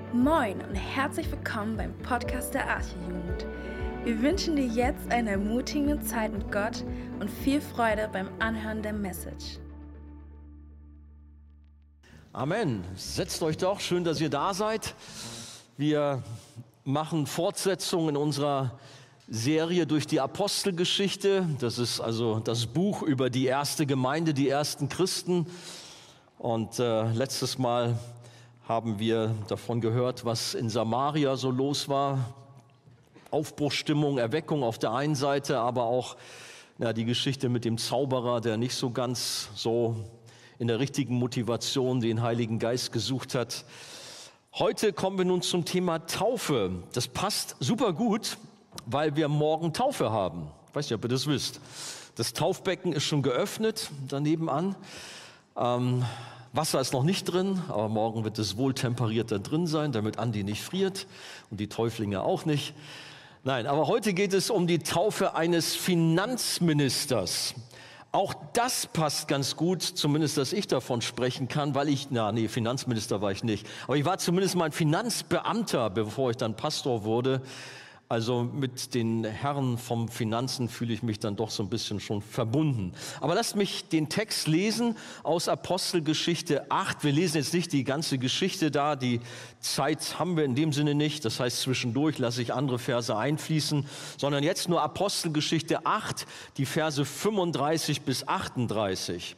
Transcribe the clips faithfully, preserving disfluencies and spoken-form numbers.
Moin und herzlich willkommen beim Podcast der Arche-Jugend. Wir wünschen dir jetzt eine ermutigende Zeit mit Gott und viel Freude beim Anhören der Message. Amen. Setzt euch doch, schön, dass ihr da seid. Wir machen Fortsetzung in unserer Serie durch die Apostelgeschichte. Das ist also das Buch über die erste Gemeinde, die ersten Christen. Und äh, letztes Mal haben wir davon gehört, was in Samaria so los war. Aufbruchsstimmung, Erweckung auf der einen Seite, aber auch ja, die Geschichte mit dem Zauberer, der nicht so ganz so in der richtigen Motivation den Heiligen Geist gesucht hat. Heute kommen wir nun zum Thema Taufe. Das passt super gut, weil wir morgen Taufe haben. Ich weiß nicht, ob ihr das wisst. Das Taufbecken ist schon geöffnet, daneben an. Ähm, Wasser ist noch nicht drin, aber morgen wird es wohltemperiert da drin sein, damit Andi nicht friert und die Täuflinge auch nicht. Nein, aber heute geht es um die Taufe eines Finanzministers. Auch das passt ganz gut, zumindest, dass ich davon sprechen kann, weil ich, na nee, Finanzminister war ich nicht, aber ich war zumindest mal ein Finanzbeamter, bevor ich dann Pastor wurde. Also mit den Herren vom Finanzen fühle ich mich dann doch so ein bisschen schon verbunden. Aber lasst mich den Text lesen aus Apostelgeschichte acht. Wir lesen jetzt nicht die ganze Geschichte da, die Zeit haben wir in dem Sinne nicht. Das heißt, zwischendurch lasse ich andere Verse einfließen, sondern jetzt nur Apostelgeschichte acht, die Verse fünfunddreißig bis achtunddreißig.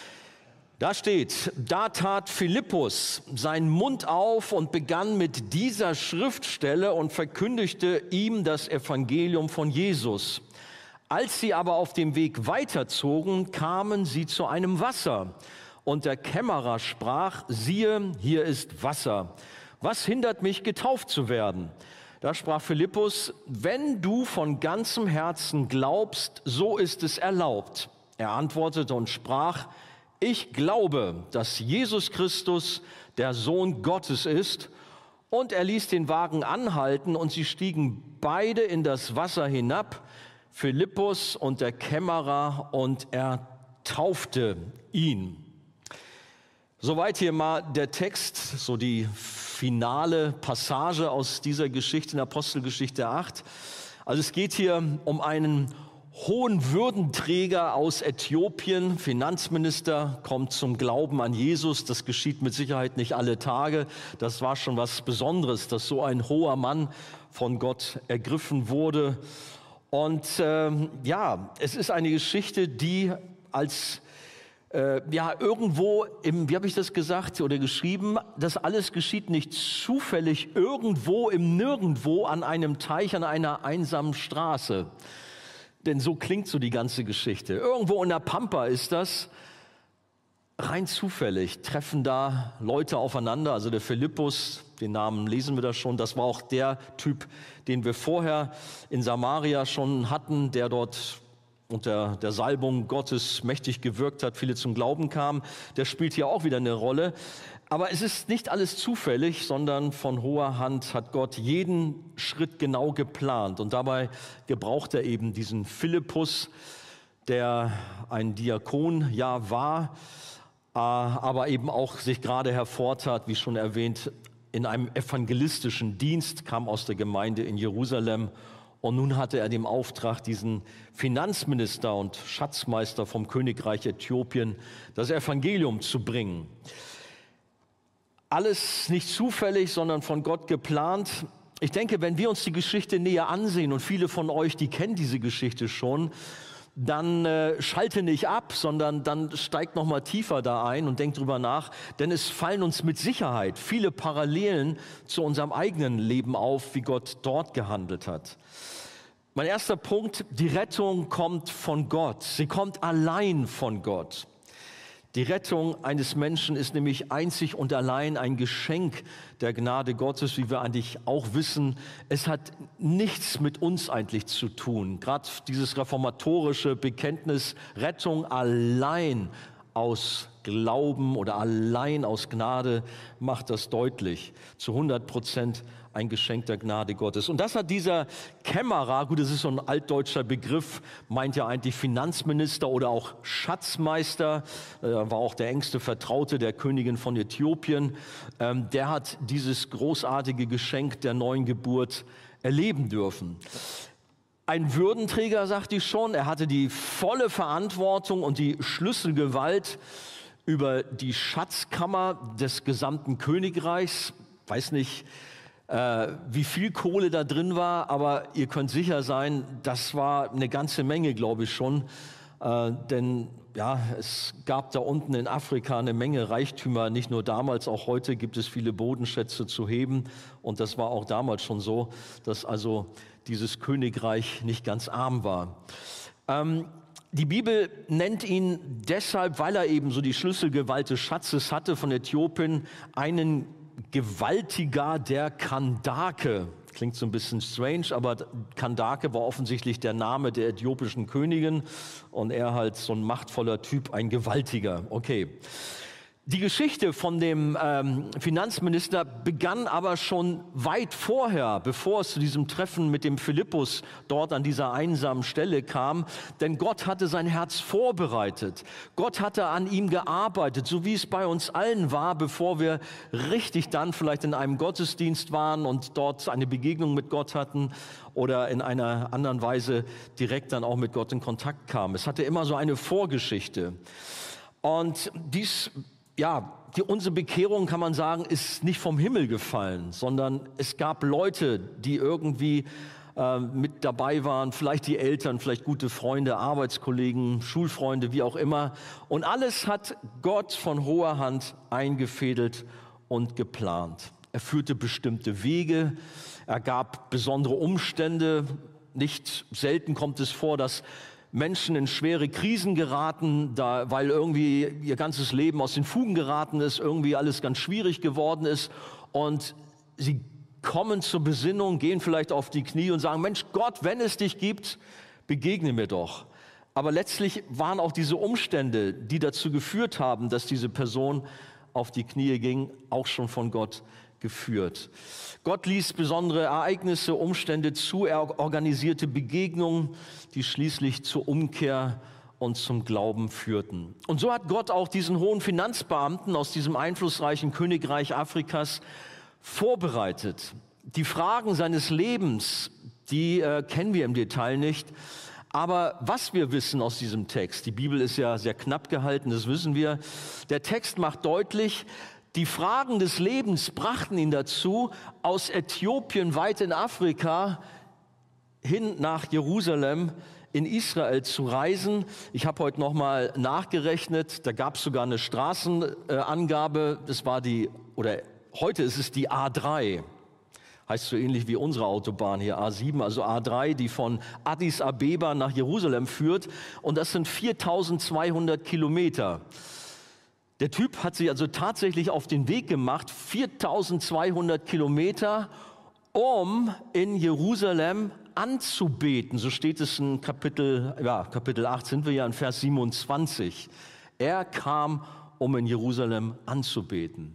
Da steht, da tat Philippus seinen Mund auf und begann mit dieser Schriftstelle und verkündigte ihm das Evangelium von Jesus. Als sie aber auf dem Weg weiterzogen, kamen sie zu einem Wasser. Und der Kämmerer sprach, siehe, hier ist Wasser. Was hindert mich, getauft zu werden? Da sprach Philippus, wenn du von ganzem Herzen glaubst, so ist es erlaubt. Er antwortete und sprach, ich glaube, dass Jesus Christus der Sohn Gottes ist. Und er ließ den Wagen anhalten und sie stiegen beide in das Wasser hinab, Philippus und der Kämmerer, und er taufte ihn. Soweit hier mal der Text, so die finale Passage aus dieser Geschichte in Apostelgeschichte acht. Also es geht hier um einen hohen Würdenträger aus Äthiopien, Finanzminister, kommt zum Glauben an Jesus. Das geschieht mit Sicherheit nicht alle Tage. Das war schon was Besonderes, dass so ein hoher Mann von Gott ergriffen wurde. Und ähm, ja, es ist eine Geschichte, die als äh, ja irgendwo im, wie habe ich das gesagt oder geschrieben, das alles geschieht nicht zufällig irgendwo im Nirgendwo an einem Teich, an einer einsamen Straße. Denn so klingt so die ganze Geschichte. Irgendwo in der Pampa ist das. Rein zufällig treffen da Leute aufeinander. Also der Philippus, den Namen lesen wir da schon. Das war auch der Typ, den wir vorher in Samaria schon hatten, der dort unter der Salbung Gottes mächtig gewirkt hat, viele zum Glauben kamen. Der spielt hier auch wieder eine Rolle. Aber es ist nicht alles zufällig, sondern von hoher Hand hat Gott jeden Schritt genau geplant. Und dabei gebraucht er eben diesen Philippus, der ein Diakon ja war, aber eben auch sich gerade hervortat, wie schon erwähnt, in einem evangelistischen Dienst, kam aus der Gemeinde in Jerusalem. Und nun hatte er den Auftrag, diesen Finanzminister und Schatzmeister vom Königreich Äthiopien das Evangelium zu bringen. Alles nicht zufällig, sondern von Gott geplant. Ich denke, wenn wir uns die Geschichte näher ansehen, und viele von euch, die kennen diese Geschichte schon, dann äh, schalte nicht ab, sondern dann steigt noch mal tiefer da ein und denkt drüber nach, denn es fallen uns mit Sicherheit viele Parallelen zu unserem eigenen Leben auf, wie Gott dort gehandelt hat. Mein erster Punkt, die Rettung kommt von Gott. Sie kommt allein von Gott. Die Rettung eines Menschen ist nämlich einzig und allein ein Geschenk der Gnade Gottes, wie wir eigentlich auch wissen. Es hat nichts mit uns eigentlich zu tun. Gerade dieses reformatorische Bekenntnis, Rettung allein aus Glauben oder allein aus Gnade macht das deutlich. Zu hundert Prozent ein Geschenk der Gnade Gottes. Und das hat dieser Kämmerer, gut, das ist so ein altdeutscher Begriff, meint ja eigentlich Finanzminister oder auch Schatzmeister, äh, war auch der engste Vertraute der Königin von Äthiopien. Ähm, der hat dieses großartige Geschenk der neuen Geburt erleben dürfen. Ein Würdenträger, sagt die schon, er hatte die volle Verantwortung und die Schlüsselgewalt über die Schatzkammer des gesamten Königreichs. Weiß nicht, äh, wie viel Kohle da drin war, aber ihr könnt sicher sein, das war eine ganze Menge, glaube ich schon. Äh, denn ja, es gab da unten in Afrika eine Menge Reichtümer, nicht nur damals, auch heute gibt es viele Bodenschätze zu heben. Und das war auch damals schon so, dass also dieses Königreich nicht ganz arm war. Ähm, die Bibel nennt ihn deshalb, weil er eben so die Schlüsselgewalt des Schatzes hatte von Äthiopien, einen Gewaltiger der Kandake. Klingt so ein bisschen strange, aber Kandake war offensichtlich der Name der äthiopischen Königin und er halt so ein machtvoller Typ, ein Gewaltiger. Okay. Die Geschichte von dem ähm, Finanzminister begann aber schon weit vorher, bevor es zu diesem Treffen mit dem Philippus dort an dieser einsamen Stelle kam. Denn Gott hatte sein Herz vorbereitet. Gott hatte an ihm gearbeitet, so wie es bei uns allen war, bevor wir richtig dann vielleicht in einem Gottesdienst waren und dort eine Begegnung mit Gott hatten oder in einer anderen Weise direkt dann auch mit Gott in Kontakt kamen. Es hatte immer so eine Vorgeschichte. Und dies Ja, die, unsere Bekehrung, kann man sagen, ist nicht vom Himmel gefallen, sondern es gab Leute, die irgendwie äh, mit dabei waren, vielleicht die Eltern, vielleicht gute Freunde, Arbeitskollegen, Schulfreunde, wie auch immer. Und alles hat Gott von hoher Hand eingefädelt und geplant. Er führte bestimmte Wege, er gab besondere Umstände. Nicht selten kommt es vor, dass Menschen in schwere Krisen geraten, da, weil irgendwie ihr ganzes Leben aus den Fugen geraten ist, irgendwie alles ganz schwierig geworden ist und sie kommen zur Besinnung, gehen vielleicht auf die Knie und sagen, Mensch Gott, wenn es dich gibt, begegne mir doch. Aber letztlich waren auch diese Umstände, die dazu geführt haben, dass diese Person auf die Knie ging, auch schon von Gott geführt. Gott ließ besondere Ereignisse, Umstände zu, er organisierte Begegnungen, die schließlich zur Umkehr und zum Glauben führten. Und so hat Gott auch diesen hohen Finanzbeamten aus diesem einflussreichen Königreich Afrikas vorbereitet. Die Fragen seines Lebens, die äh, kennen wir im Detail nicht. Aber was wir wissen aus diesem Text, die Bibel ist ja sehr knapp gehalten, das wissen wir, der Text macht deutlich, die Fragen des Lebens brachten ihn dazu, aus Äthiopien weit in Afrika hin nach Jerusalem in Israel zu reisen. Ich habe heute noch mal nachgerechnet, da gab es sogar eine Straßenangabe, das war die, oder heute ist es die A drei. Heißt so ähnlich wie unsere Autobahn hier, A sieben, also A drei, die von Addis Abeba nach Jerusalem führt. Und das sind viertausendzweihundert Kilometer. Der Typ hat sich also tatsächlich auf den Weg gemacht, viertausendzweihundert Kilometer, um in Jerusalem anzubeten. So steht es in Kapitel, ja, Kapitel acht sind wir ja in Vers siebenundzwanzig. Er kam, um in Jerusalem anzubeten.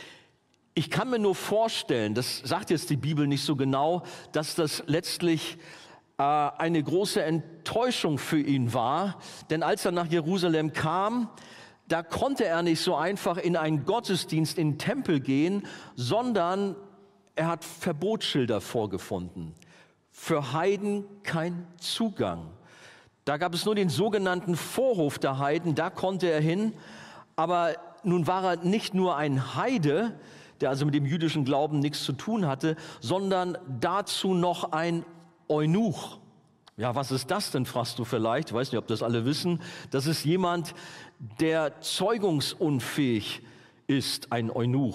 Ich kann mir nur vorstellen, das sagt jetzt die Bibel nicht so genau, dass das letztlich äh, eine große Enttäuschung für ihn war. Denn als er nach Jerusalem kam, da konnte er nicht so einfach in einen Gottesdienst, in den Tempel gehen, sondern er hat Verbotsschilder vorgefunden. Für Heiden kein Zugang. Da gab es nur den sogenannten Vorhof der Heiden, da konnte er hin. Aber nun war er nicht nur ein Heide, der also mit dem jüdischen Glauben nichts zu tun hatte, sondern dazu noch ein Eunuch. Ja, was ist das denn, fragst du vielleicht? Ich weiß nicht, ob das alle wissen. Das ist jemand, der zeugungsunfähig ist, ein Eunuch.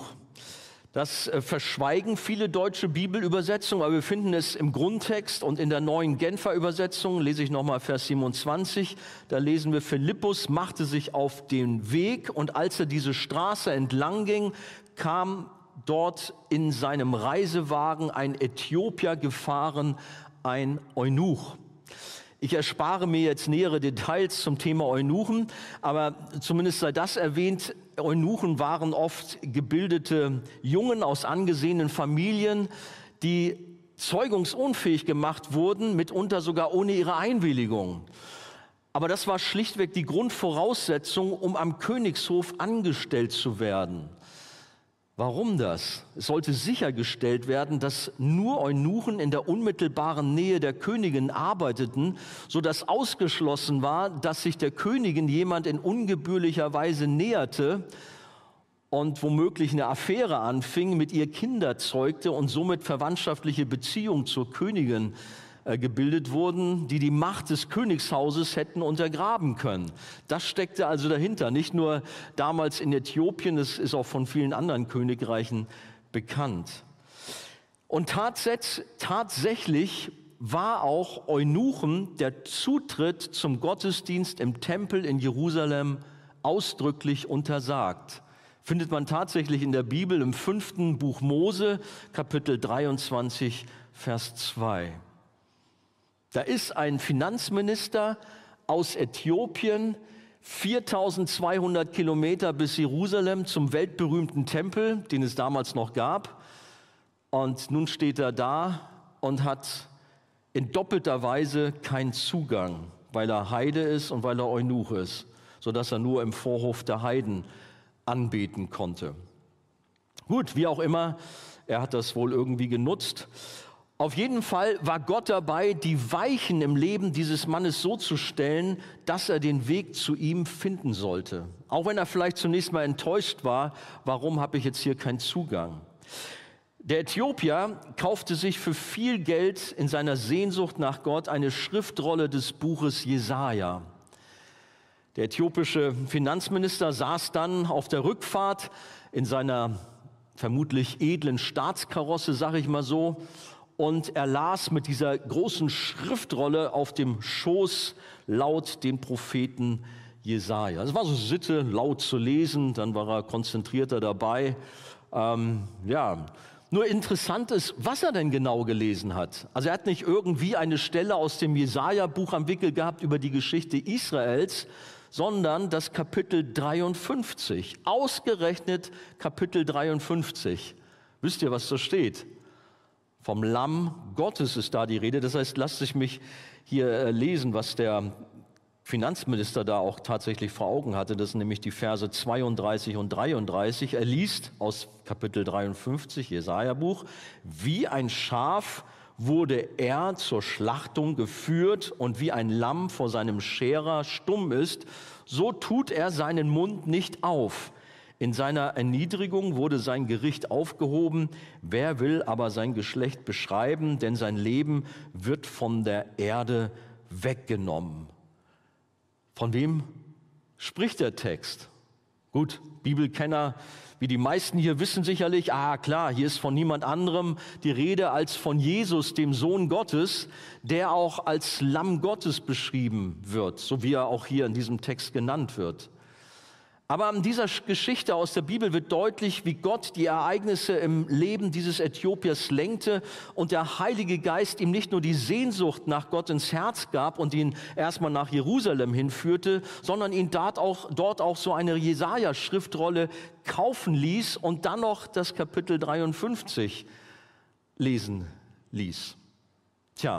Das äh, verschweigen viele deutsche Bibelübersetzungen, aber wir finden es im Grundtext und in der neuen Genfer Übersetzung, lese ich nochmal Vers siebenundzwanzig, da lesen wir, Philippus machte sich auf den Weg und als er diese Straße entlang ging, kam dort in seinem Reisewagen ein Äthiopier gefahren, ein Eunuch. Ich erspare mir jetzt nähere Details zum Thema Eunuchen, aber zumindest sei das erwähnt, Eunuchen waren oft gebildete Jungen aus angesehenen Familien, die zeugungsunfähig gemacht wurden, mitunter sogar ohne ihre Einwilligung. Aber das war schlichtweg die Grundvoraussetzung, um am Königshof angestellt zu werden. Warum das? Es sollte sichergestellt werden, dass nur Eunuchen in der unmittelbaren Nähe der Königin arbeiteten, sodass ausgeschlossen war, dass sich der Königin jemand in ungebührlicher Weise näherte und womöglich eine Affäre anfing, mit ihr Kinder zeugte und somit verwandtschaftliche Beziehungen zur Königin äh, gebildet wurden, die die Macht des Königshauses hätten untergraben können. Das steckte also dahinter, nicht nur damals in Äthiopien, es ist auch von vielen anderen Königreichen bekannt. Und tats- tatsächlich war auch Eunuchen der Zutritt zum Gottesdienst im Tempel in Jerusalem ausdrücklich untersagt. Findet man tatsächlich in der Bibel im fünften Buch Mose, Kapitel dreiundzwanzig, Vers zwei. Da ist ein Finanzminister aus Äthiopien, viertausendzweihundert Kilometer bis Jerusalem zum weltberühmten Tempel, den es damals noch gab. Und nun steht er da und hat in doppelter Weise keinen Zugang, weil er Heide ist und weil er Eunuch ist, sodass er nur im Vorhof der Heiden anbeten konnte. Gut, wie auch immer, er hat das wohl irgendwie genutzt. Auf jeden Fall war Gott dabei, die Weichen im Leben dieses Mannes so zu stellen, dass er den Weg zu ihm finden sollte. Auch wenn er vielleicht zunächst mal enttäuscht war, warum habe ich jetzt hier keinen Zugang? Der Äthiopier kaufte sich für viel Geld in seiner Sehnsucht nach Gott eine Schriftrolle des Buches Jesaja. Der äthiopische Finanzminister saß dann auf der Rückfahrt in seiner vermutlich edlen Staatskarosse, sage ich mal so, und er las mit dieser großen Schriftrolle auf dem Schoß laut den Propheten Jesaja. Es war so Sitte, laut zu lesen, dann war er konzentrierter dabei. Ähm, ja, nur interessant ist, was er denn genau gelesen hat. Also er hat nicht irgendwie eine Stelle aus dem Jesaja-Buch am Wickel gehabt über die Geschichte Israels, sondern das Kapitel dreiundfünfzig, ausgerechnet Kapitel dreiundfünfzig. Wisst ihr, was da steht? Vom Lamm Gottes ist da die Rede. Das heißt, lasst sich mich hier lesen, was der Finanzminister da auch tatsächlich vor Augen hatte. Das sind nämlich die Verse zweiunddreißig und dreiunddreißig. Er liest aus Kapitel dreiundfünfzig, Jesaja-Buch, wie ein Schaf wurde er zur Schlachtung geführt und wie ein Lamm vor seinem Scherer stumm ist, so tut er seinen Mund nicht auf. In seiner Erniedrigung wurde sein Gericht aufgehoben. Wer will aber sein Geschlecht beschreiben, denn sein Leben wird von der Erde weggenommen. Von wem spricht der Text? Gut, Bibelkenner wie die meisten hier wissen sicherlich, ah klar, hier ist von niemand anderem die Rede als von Jesus, dem Sohn Gottes, der auch als Lamm Gottes beschrieben wird, so wie er auch hier in diesem Text genannt wird. Aber an dieser Geschichte aus der Bibel wird deutlich, wie Gott die Ereignisse im Leben dieses Äthiopiers lenkte und der Heilige Geist ihm nicht nur die Sehnsucht nach Gott ins Herz gab und ihn erstmal nach Jerusalem hinführte, sondern ihn dort auch, dort auch so eine Jesaja-Schriftrolle kaufen ließ und dann noch das Kapitel dreiundfünfzig lesen ließ. Tja.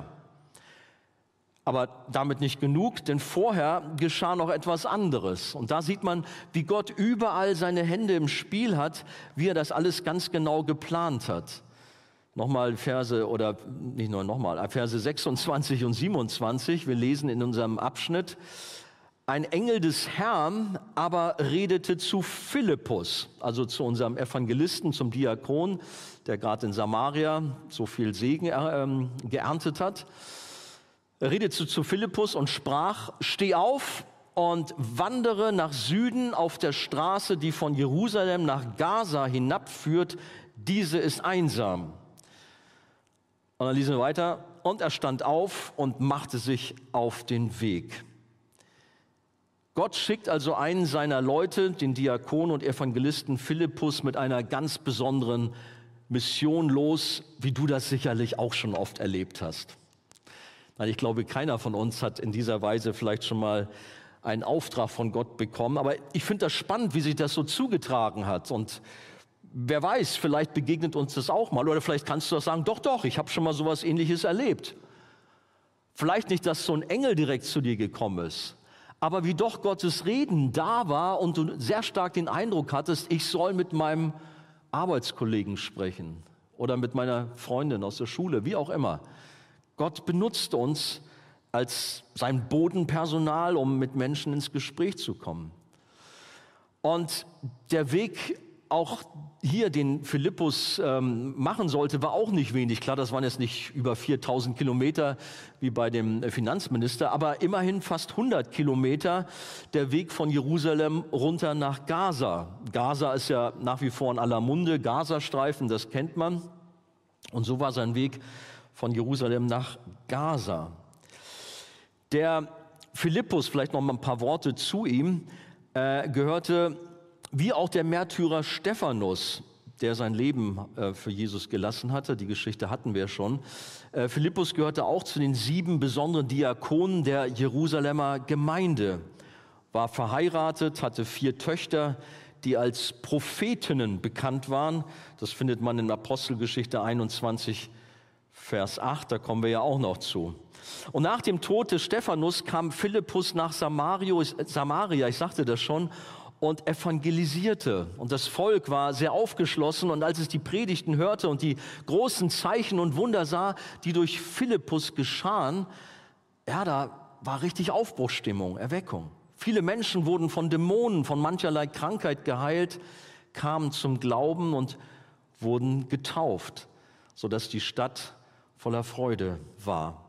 Aber damit nicht genug, denn vorher geschah noch etwas anderes. Und da sieht man, wie Gott überall seine Hände im Spiel hat, wie er das alles ganz genau geplant hat. Nochmal Verse, oder nicht nur nochmal, Verse sechsundzwanzig und siebenundzwanzig. Wir lesen in unserem Abschnitt, ein Engel des Herrn aber redete zu Philippus, also zu unserem Evangelisten, zum Diakon, der gerade in Samaria so viel Segen äh, geerntet hat. Er redete zu Philippus und sprach, steh auf und wandere nach Süden auf der Straße, die von Jerusalem nach Gaza hinabführt. Diese ist einsam. Und dann lesen wir weiter. Und er stand auf und machte sich auf den Weg. Gott schickt also einen seiner Leute, den Diakon und Evangelisten Philippus, mit einer ganz besonderen Mission los, wie du das sicherlich auch schon oft erlebt hast. Weil ich glaube, keiner von uns hat in dieser Weise vielleicht schon mal einen Auftrag von Gott bekommen. Aber ich finde das spannend, wie sich das so zugetragen hat. Und wer weiß, vielleicht begegnet uns das auch mal. Oder vielleicht kannst du das sagen, doch, doch, ich habe schon mal sowas Ähnliches erlebt. Vielleicht nicht, dass so ein Engel direkt zu dir gekommen ist, aber wie doch Gottes Reden da war und du sehr stark den Eindruck hattest, ich soll mit meinem Arbeitskollegen sprechen oder mit meiner Freundin aus der Schule, wie auch immer. Gott benutzt uns als sein Bodenpersonal, um mit Menschen ins Gespräch zu kommen. Und der Weg auch hier, den Philippus ähm, machen sollte, war auch nicht wenig. Klar, das waren jetzt nicht über viertausend Kilometer wie bei dem Finanzminister, aber immerhin fast hundert Kilometer der Weg von Jerusalem runter nach Gaza. Gaza ist ja nach wie vor in aller Munde, Gazastreifen, das kennt man. Und so war sein Weg von Jerusalem nach Gaza. Der Philippus, vielleicht noch mal ein paar Worte zu ihm, äh, gehörte wie auch der Märtyrer Stephanus, der sein Leben äh, für Jesus gelassen hatte. Die Geschichte hatten wir schon. Äh, Philippus gehörte auch zu den sieben besonderen Diakonen der Jerusalemer Gemeinde, war verheiratet, hatte vier Töchter, die als Prophetinnen bekannt waren. Das findet man in Apostelgeschichte einundzwanzig, Vers acht, da kommen wir ja auch noch zu. Und nach dem Tod des Stephanus kam Philippus nach Samaria, Samaria, ich sagte das schon, und evangelisierte. Und das Volk war sehr aufgeschlossen. Und als es die Predigten hörte und die großen Zeichen und Wunder sah, die durch Philippus geschahen, ja, da war richtig Aufbruchsstimmung, Erweckung. Viele Menschen wurden von Dämonen, von mancherlei Krankheit geheilt, kamen zum Glauben und wurden getauft, sodass die Stadt voller Freude war.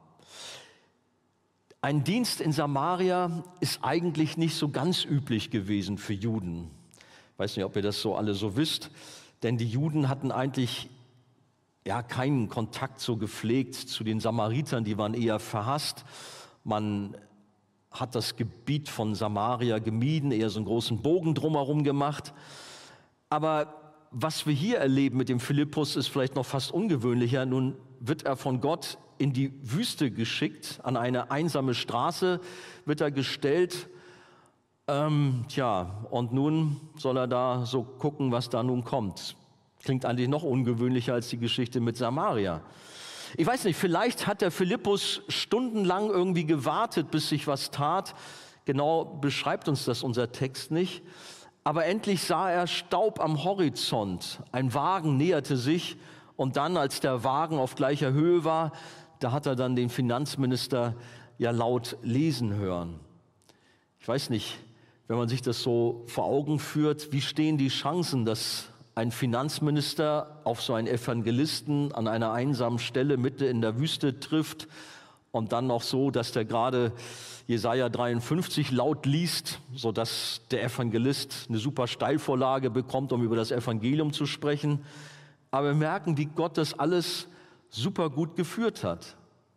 Ein Dienst in Samaria ist eigentlich nicht so ganz üblich gewesen für Juden. Ich weiß nicht, ob ihr das so alle so wisst, denn die Juden hatten eigentlich ja keinen Kontakt so gepflegt zu den Samaritern, die waren eher verhasst. Man hat das Gebiet von Samaria gemieden, eher so einen großen Bogen drumherum gemacht. Aber was wir hier erleben mit dem Philippus ist vielleicht noch fast ungewöhnlicher. Nun wird er von Gott in die Wüste geschickt, an eine einsame Straße wird er gestellt. Ähm, tja, und nun soll er da so gucken, was da nun kommt. Klingt eigentlich noch ungewöhnlicher als die Geschichte mit Samaria. Ich weiß nicht, vielleicht hat der Philippus stundenlang irgendwie gewartet, bis sich was tat. Genau beschreibt uns das unser Text nicht. Aber endlich sah er Staub am Horizont. Ein Wagen näherte sich und dann, als der Wagen auf gleicher Höhe war, da hat er dann den Finanzminister ja laut lesen hören. Ich weiß nicht, wenn man sich das so vor Augen führt, wie stehen die Chancen, dass ein Finanzminister auf so einen Evangelisten an einer einsamen Stelle mitten in der Wüste trifft und dann noch so, dass der gerade Jesaja dreiundfünfzig laut liest, sodass der Evangelist eine super Steilvorlage bekommt, um über das Evangelium zu sprechen. Aber wir merken, wie Gott das alles super gut geführt hat.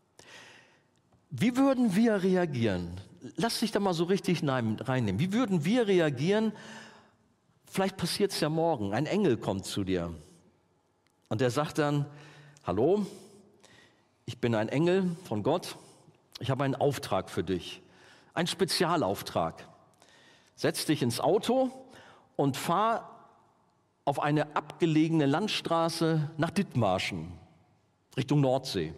Wie würden wir reagieren? Lass dich da mal so richtig reinnehmen. Wie würden wir reagieren? Vielleicht passiert es ja morgen. Ein Engel kommt zu dir und der sagt dann, hallo, ich bin ein Engel von Gott. Ich habe einen Auftrag für dich, einen Spezialauftrag. Setz dich ins Auto und fahr auf eine abgelegene Landstraße nach Dithmarschen, Richtung Nordsee.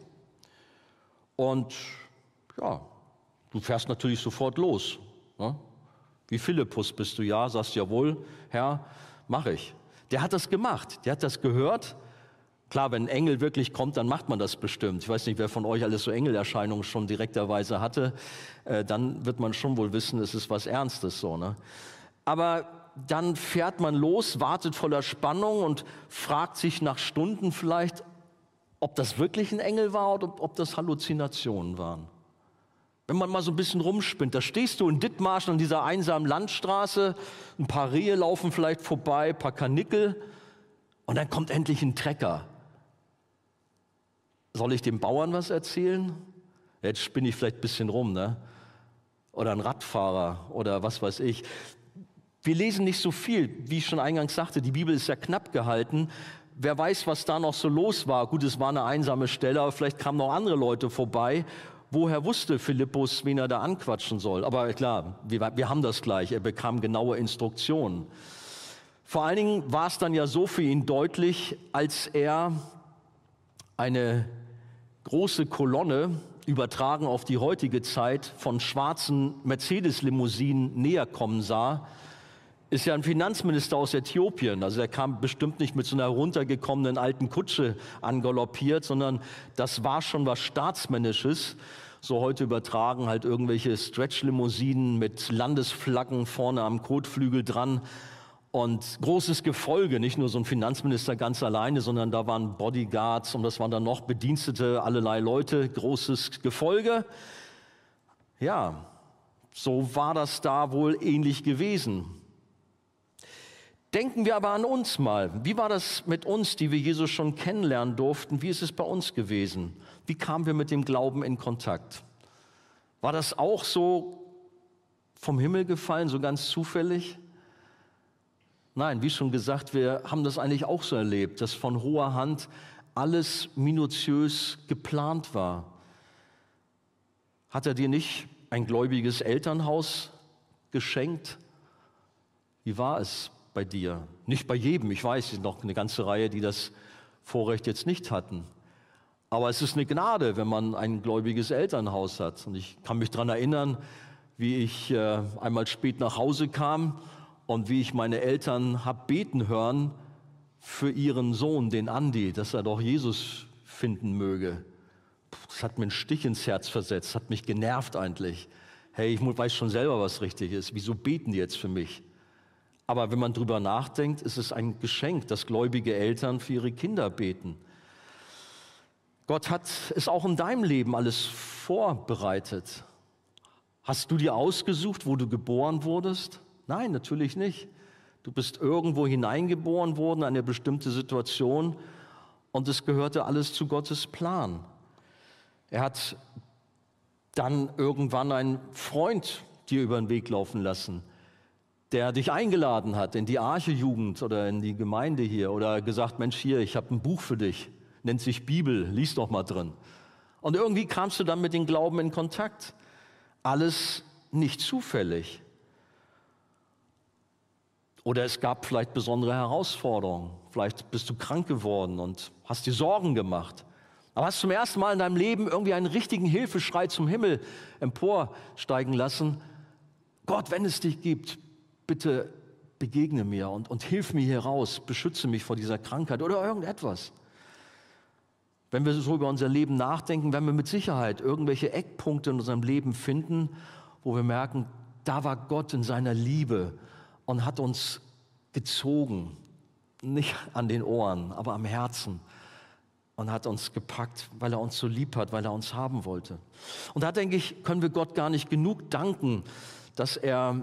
Und ja, du fährst natürlich sofort los. Ne? Wie Philippus bist du ja, sagst jawohl, Herr, mache ich. Der hat das gemacht, der hat das gehört. Klar, wenn ein Engel wirklich kommt, dann macht man das bestimmt. Ich weiß nicht, wer von euch alles so Engelerscheinungen schon direkterweise hatte. Äh, dann wird man schon wohl wissen, es ist was Ernstes so. Ne? Aber dann fährt man los, wartet voller Spannung und fragt sich nach Stunden vielleicht, ob das wirklich ein Engel war oder ob das Halluzinationen waren. Wenn man mal so ein bisschen rumspinnt, da stehst du in Dithmarschen an dieser einsamen Landstraße, ein paar Rehe laufen vielleicht vorbei, ein paar Karnickel und dann kommt endlich ein Trecker. Soll ich dem Bauern was erzählen? Jetzt spinne ich vielleicht ein bisschen rum, ne? Oder ein Radfahrer oder was weiß ich. Wir lesen nicht so viel, wie ich schon eingangs sagte, die Bibel ist ja knapp gehalten. Wer weiß, was da noch so los war. Gut, es war eine einsame Stelle, aber vielleicht kamen noch andere Leute vorbei, woher wusste Philippus, wen er da anquatschen soll? Aber klar, wir, wir haben das gleich, er bekam genaue Instruktionen. Vor allen Dingen war es dann ja so für ihn deutlich, als er eine große Kolonne, übertragen auf die heutige Zeit, von schwarzen Mercedes-Limousinen näher kommen sah. Ist ja ein Finanzminister aus Äthiopien, also er kam bestimmt nicht mit so einer runtergekommenen alten Kutsche angaloppiert, sondern das war schon was Staatsmännisches. So heute übertragen halt irgendwelche Stretch-Limousinen mit Landesflaggen vorne am Kotflügel dran und großes Gefolge, nicht nur so ein Finanzminister ganz alleine, sondern da waren Bodyguards und das waren dann noch Bedienstete, allerlei Leute, großes Gefolge. Ja, so war das da wohl ähnlich gewesen. Denken wir aber an uns mal. Wie war das mit uns, die wir Jesus schon kennenlernen durften? Wie ist es bei uns gewesen? Wie kamen wir mit dem Glauben in Kontakt? War das auch so vom Himmel gefallen, so ganz zufällig? Nein, wie schon gesagt, wir haben das eigentlich auch so erlebt, dass von hoher Hand alles minutiös geplant war. Hat er dir nicht ein gläubiges Elternhaus geschenkt? Wie war es bei dir? Nicht bei jedem, ich weiß, es sind noch eine ganze Reihe, die das Vorrecht jetzt nicht hatten. Aber es ist eine Gnade, wenn man ein gläubiges Elternhaus hat. Und ich kann mich daran erinnern, wie ich äh, einmal spät nach Hause kam und wie ich meine Eltern habe beten hören für ihren Sohn, den Andi, dass er doch Jesus finden möge. Das hat mir einen Stich ins Herz versetzt, hat mich genervt eigentlich. Hey, ich weiß schon selber, was richtig ist. Wieso beten die jetzt für mich? Aber wenn man drüber nachdenkt, ist es ein Geschenk, dass gläubige Eltern für ihre Kinder beten. Gott hat es auch in deinem Leben alles vorbereitet. Hast du dir ausgesucht, wo du geboren wurdest? Nein, natürlich nicht. Du bist irgendwo hineingeboren worden, in eine bestimmte Situation und es gehörte alles zu Gottes Plan. Er hat dann irgendwann einen Freund dir über den Weg laufen lassen, der dich eingeladen hat in die Arche-Jugend oder in die Gemeinde hier oder gesagt, Mensch, hier, ich habe ein Buch für dich, nennt sich Bibel, lies doch mal drin. Und irgendwie kamst du dann mit dem Glauben in Kontakt. Alles nicht zufällig. Oder es gab vielleicht besondere Herausforderungen. Vielleicht bist du krank geworden und hast dir Sorgen gemacht. Aber hast zum ersten Mal in deinem Leben irgendwie einen richtigen Hilfeschrei zum Himmel emporsteigen lassen. Gott, wenn es dich gibt, bitte begegne mir und, und hilf mir hier raus, beschütze mich vor dieser Krankheit oder irgendetwas. Wenn wir so über unser Leben nachdenken, werden wir mit Sicherheit irgendwelche Eckpunkte in unserem Leben finden, wo wir merken, da war Gott in seiner Liebe und hat uns gezogen, nicht an den Ohren, aber am Herzen und hat uns gepackt, weil er uns so lieb hat, weil er uns haben wollte. Und da denke ich, können wir Gott gar nicht genug danken, dass er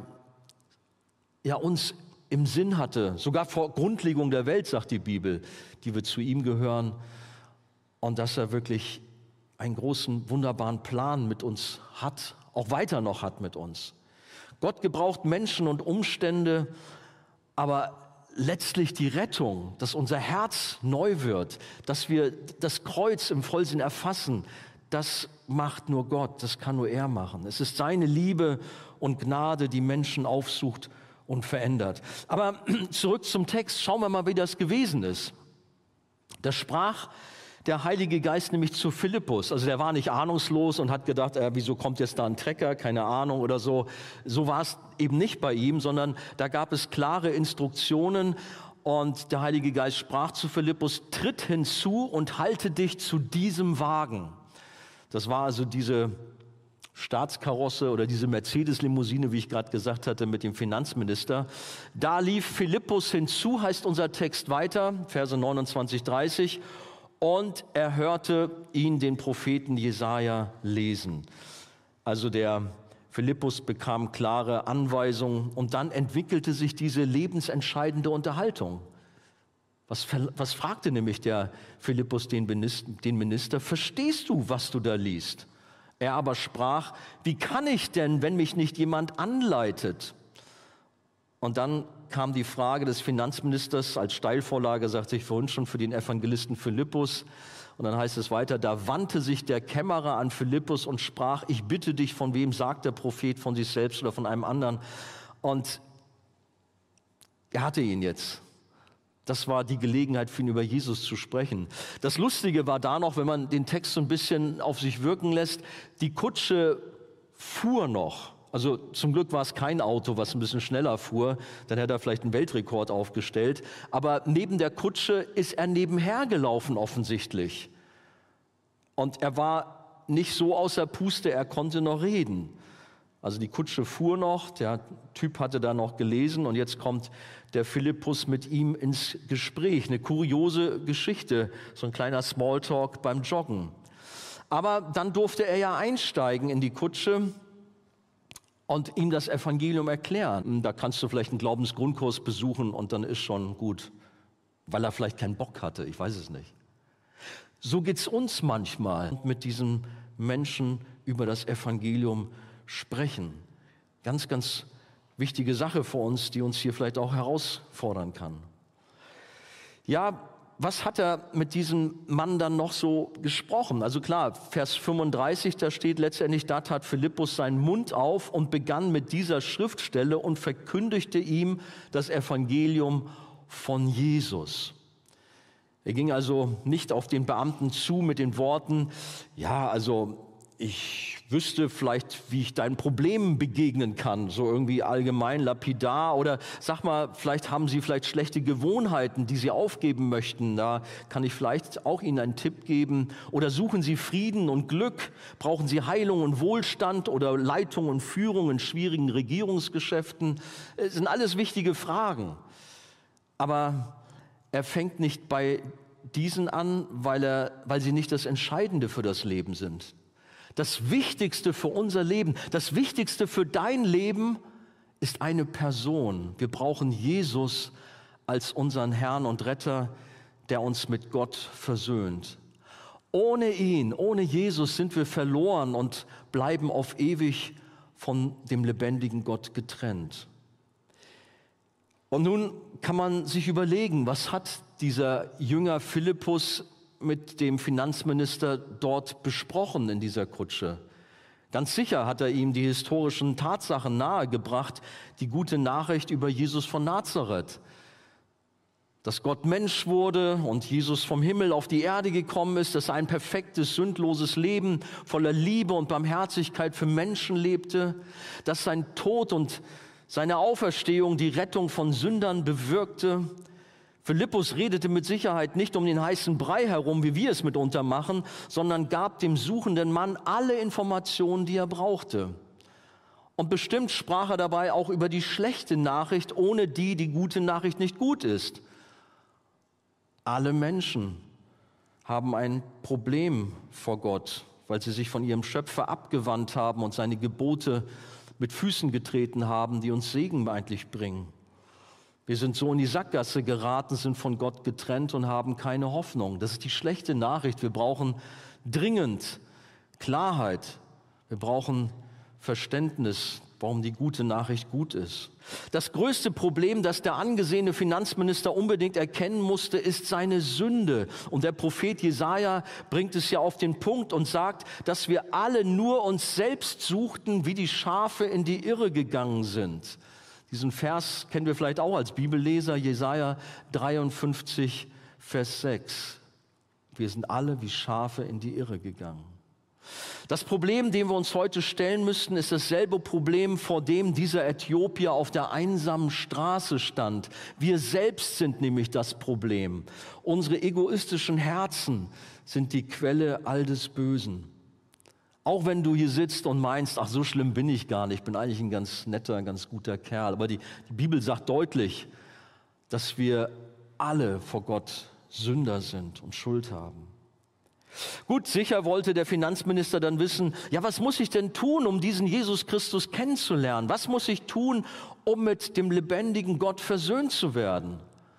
ja uns im Sinn hatte, sogar vor Grundlegung der Welt, sagt die Bibel, die wir zu ihm gehören, und dass er wirklich einen großen, wunderbaren Plan mit uns hat, auch weiter noch hat mit uns. Gott gebraucht Menschen und Umstände, aber letztlich die Rettung, dass unser Herz neu wird, dass wir das Kreuz im Vollsinn erfassen, das macht nur Gott, das kann nur er machen. Es ist seine Liebe und Gnade, die Menschen aufsucht und verändert. Aber zurück zum Text, schauen wir mal, wie das gewesen ist. Da sprach der Heilige Geist nämlich zu Philippus. Also der war nicht ahnungslos und hat gedacht, äh, wieso kommt jetzt da ein Trecker, keine Ahnung oder so. So war es eben nicht bei ihm, sondern da gab es klare Instruktionen und der Heilige Geist sprach zu Philippus, tritt hinzu und halte dich zu diesem Wagen. Das war also diese Staatskarosse oder diese Mercedes-Limousine, wie ich gerade gesagt hatte, mit dem Finanzminister. Da lief Philippus hinzu, heißt unser Text weiter, Verse neunundzwanzig, dreißig, und er hörte ihn, den Propheten Jesaja, lesen. Also der Philippus bekam klare Anweisungen und dann entwickelte sich diese lebensentscheidende Unterhaltung. Was, was fragte nämlich der Philippus den Minister, den Minister, verstehst du, was du da liest? Er aber sprach, wie kann ich denn, wenn mich nicht jemand anleitet? Und dann kam die Frage des Finanzministers als Steilvorlage, sagte ich vorhin schon, für den Evangelisten Philippus. Und dann heißt es weiter, da wandte sich der Kämmerer an Philippus und sprach, ich bitte dich, von wem sagt der Prophet, von sich selbst oder von einem anderen? Und er hatte ihn jetzt. Das war die Gelegenheit für ihn, über Jesus zu sprechen. Das Lustige war da noch, wenn man den Text so ein bisschen auf sich wirken lässt, die Kutsche fuhr noch. Also zum Glück war es kein Auto, was ein bisschen schneller fuhr, dann hätte er vielleicht einen Weltrekord aufgestellt. Aber neben der Kutsche ist er nebenher gelaufen offensichtlich. Und er war nicht so außer Puste, er konnte noch reden. Also die Kutsche fuhr noch, der Typ hatte da noch gelesen und jetzt kommt der Philippus mit ihm ins Gespräch. Eine kuriose Geschichte, so ein kleiner Smalltalk beim Joggen. Aber dann durfte er ja einsteigen in die Kutsche und ihm das Evangelium erklären. Da kannst du vielleicht einen Glaubensgrundkurs besuchen und dann ist schon gut, weil er vielleicht keinen Bock hatte, ich weiß es nicht. So geht's uns manchmal mit diesen Menschen über das Evangelium sprechen. Ganz, ganz wichtige Sache für uns, die uns hier vielleicht auch herausfordern kann. Ja, was hat er mit diesem Mann dann noch so gesprochen? Also klar, Vers fünfunddreißig, da steht letztendlich, da tat Philippus seinen Mund auf und begann mit dieser Schriftstelle und verkündigte ihm das Evangelium von Jesus. Er ging also nicht auf den Beamten zu mit den Worten, ja, also ich wüsste vielleicht, wie ich deinen Problemen begegnen kann, so irgendwie allgemein lapidar. Oder sag mal, vielleicht haben Sie vielleicht schlechte Gewohnheiten, die Sie aufgeben möchten. Da kann ich vielleicht auch Ihnen einen Tipp geben. Oder suchen Sie Frieden und Glück? Brauchen Sie Heilung und Wohlstand oder Leitung und Führung in schwierigen Regierungsgeschäften? Das sind alles wichtige Fragen. Aber er fängt nicht bei diesen an, weil, er, weil sie nicht das Entscheidende für das Leben sind. Das Wichtigste für unser Leben, das Wichtigste für dein Leben ist eine Person. Wir brauchen Jesus als unseren Herrn und Retter, der uns mit Gott versöhnt. Ohne ihn, ohne Jesus sind wir verloren und bleiben auf ewig von dem lebendigen Gott getrennt. Und nun kann man sich überlegen, was hat dieser Jünger Philippus mit dem Finanzminister dort besprochen in dieser Kutsche? Ganz sicher hat er ihm die historischen Tatsachen nahegebracht, die gute Nachricht über Jesus von Nazareth. Dass Gott Mensch wurde und Jesus vom Himmel auf die Erde gekommen ist, dass er ein perfektes, sündloses Leben voller Liebe und Barmherzigkeit für Menschen lebte, dass sein Tod und seine Auferstehung die Rettung von Sündern bewirkte. Philippus redete mit Sicherheit nicht um den heißen Brei herum, wie wir es mitunter machen, sondern gab dem suchenden Mann alle Informationen, die er brauchte. Und bestimmt sprach er dabei auch über die schlechte Nachricht, ohne die die gute Nachricht nicht gut ist. Alle Menschen haben ein Problem vor Gott, weil sie sich von ihrem Schöpfer abgewandt haben und seine Gebote mit Füßen getreten haben, die uns Segen eigentlich bringen. Wir sind so in die Sackgasse geraten, sind von Gott getrennt und haben keine Hoffnung. Das ist die schlechte Nachricht. Wir brauchen dringend Klarheit. Wir brauchen Verständnis, warum die gute Nachricht gut ist. Das größte Problem, das der angesehene Finanzminister unbedingt erkennen musste, ist seine Sünde. Und der Prophet Jesaja bringt es ja auf den Punkt und sagt, dass wir alle nur uns selbst suchten, wie die Schafe in die Irre gegangen sind. Diesen Vers kennen wir vielleicht auch als Bibelleser, Jesaja dreiundfünfzig, Vers sechs. Wir sind alle wie Schafe in die Irre gegangen. Das Problem, dem wir uns heute stellen müssten, ist dasselbe Problem, vor dem dieser Äthiopier auf der einsamen Straße stand. Wir selbst sind nämlich das Problem. Unsere egoistischen Herzen sind die Quelle all des Bösen. Auch wenn du hier sitzt und meinst, ach, so schlimm bin ich gar nicht, ich bin eigentlich ein ganz netter, ein ganz guter Kerl. Aber die, die Bibel sagt deutlich, dass wir alle vor Gott Sünder sind und Schuld haben. Gut, sicher wollte der Finanzminister dann wissen, ja, was muss ich denn tun, um diesen Jesus Christus kennenzulernen? Was muss ich tun, um mit dem lebendigen Gott versöhnt zu werden?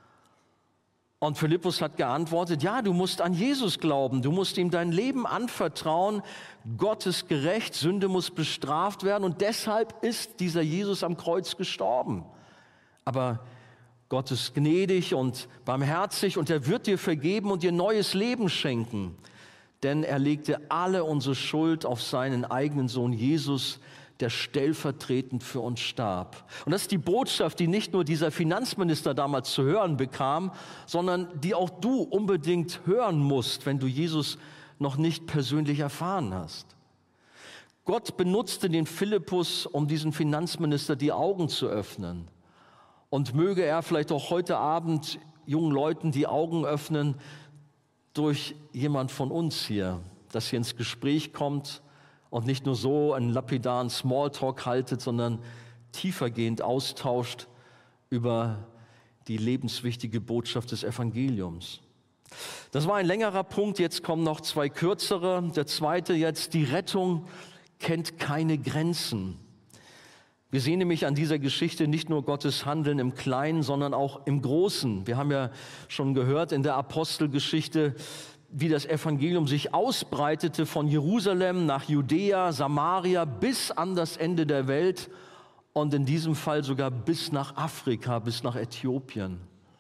Und Philippus hat geantwortet, ja, du musst an Jesus glauben, du musst ihm dein Leben anvertrauen, Gott ist gerecht, Sünde muss bestraft werden und deshalb ist dieser Jesus am Kreuz gestorben. Aber Gott ist gnädig und barmherzig und er wird dir vergeben und dir neues Leben schenken. Denn er legte alle unsere Schuld auf seinen eigenen Sohn Jesus, der stellvertretend für uns starb. Und das ist die Botschaft, die nicht nur dieser Finanzminister damals zu hören bekam, sondern die auch du unbedingt hören musst, wenn du Jesus noch nicht persönlich erfahren hast. Gott benutzte den Philippus, um diesen Finanzminister die Augen zu öffnen. Und möge er vielleicht auch heute Abend jungen Leuten die Augen öffnen durch jemand von uns hier, dass hier ins Gespräch kommt und nicht nur so einen lapidaren Smalltalk haltet, sondern tiefergehend austauscht über die lebenswichtige Botschaft des Evangeliums. Das war ein längerer Punkt, jetzt kommen noch zwei kürzere. Der zweite jetzt, die Rettung kennt keine Grenzen. Wir sehen nämlich an dieser Geschichte nicht nur Gottes Handeln im Kleinen, sondern auch im Großen. Wir haben ja schon gehört in der Apostelgeschichte, wie das Evangelium sich ausbreitete von Jerusalem nach Judäa, Samaria bis an das Ende der Welt und in diesem Fall sogar bis nach Afrika, bis nach Äthiopien.